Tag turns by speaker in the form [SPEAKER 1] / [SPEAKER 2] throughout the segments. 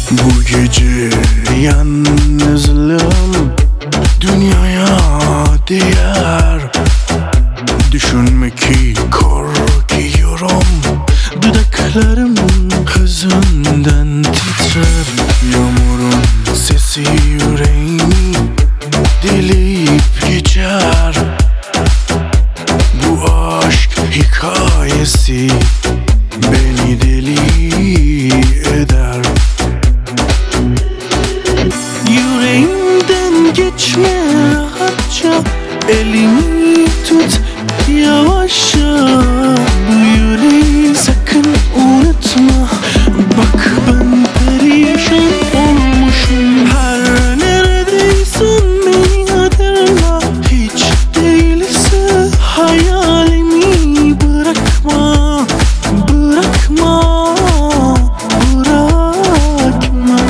[SPEAKER 1] Bu gece yalnızlığım dünyaya değer. Düşünme ki korkuyorum, dudaklarım hüzünden titrer. Yağmurun sesi yüreğimi delip geçer. Bu aşk hikayesi beni deli eder. Yüreğimden geçme rahatça, elimi tut yavaşça. Bu yüreği sakın unutma, bak ben perişan olmuşum. Her neredeysen beni hatırla, hiç değilse hayalimi bırakma, bırakma, bırakma.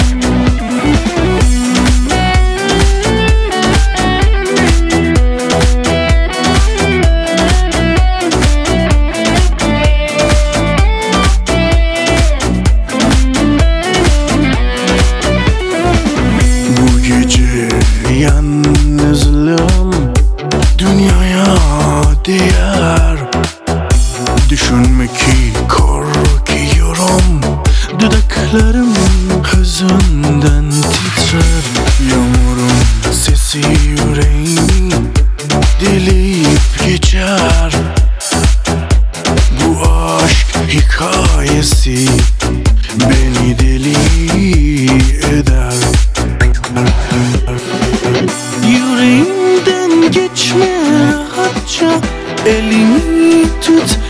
[SPEAKER 1] Bu gece yalnızlığım dünyaya değer. Düşünme ki korkuyorum, dudaklarım hüzünden titrer. Yağmurun sesi yüreğimi delip geçer. Bu aşk hikayesi beni deli eder. Yüreğimden geçme rahatça, elimi tut